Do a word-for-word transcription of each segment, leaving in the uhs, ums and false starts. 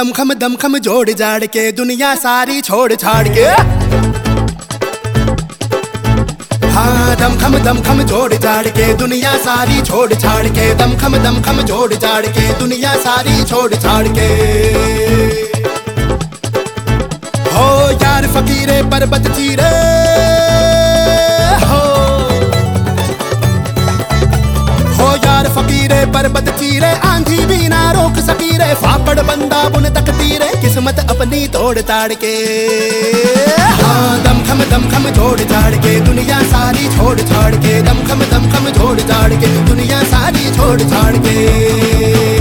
दम खम दम खम जोड़ जाड़ के दुनिया सारी छोड़ छाड़ के। हाँ दम खम दम खम जोड़ जाड़ के दुनिया सारी छोड़ छाड़ के। दम खम दम खम जोड़ जाड़ के दुनिया सारी छोड़ छाड़ के। हो यार फकीरे पर्वत चीरे हो, हो यार फकीरे पर्वत चीरे आंधी भी ना रोक सकी रे। फापड़ बंदा बुन तकदीरे किस्मत अपनी तोड़ ताड़ के। हाँ दम खम दम खम जोड़ जाड़ के दुनिया सारी छोड़ छाड़ के। दम खम दम खम जोड़ जाड़ के दुनिया सारी छोड़ छाड़ के।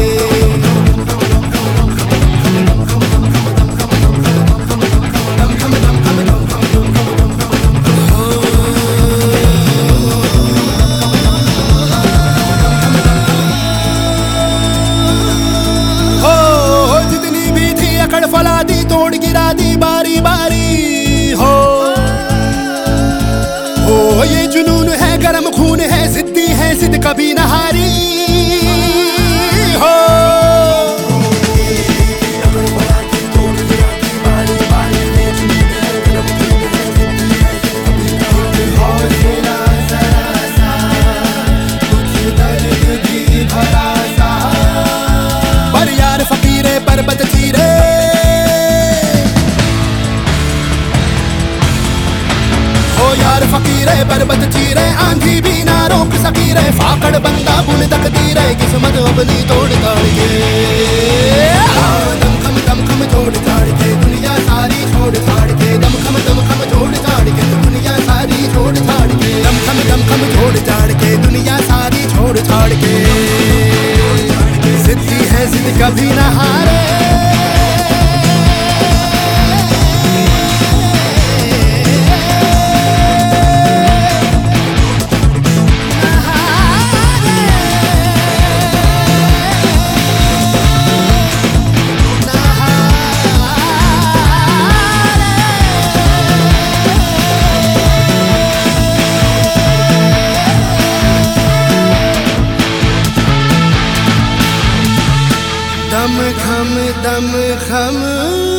फला दी तोड़ गिरा दी बारी बारी हो, हो ये जुनून है गरम खून है जिद्दी है जिद कभी न हारी हो। पर यार फकीरे पर्वत चीरे यार फकीरे पर्वत चीरे आंधी भी ना रोक सकी रे। फाकड़ बंदा बुन तकदीर है किस्मत अपनी तोड़ ताड़ के। दम खम दम खम जोड़ जाड़ के दुनिया सारी छोड़ छाड़ के। दम खम दम खम जोड़ जाड़ के दुनिया सारी छोड़ छाड़ के। दम खम दम खम जोड़ जाड़ के दुनिया सारी छोड़ छाड़ के। जिद्दी है जिद कभी न हारे। दम खम दम खम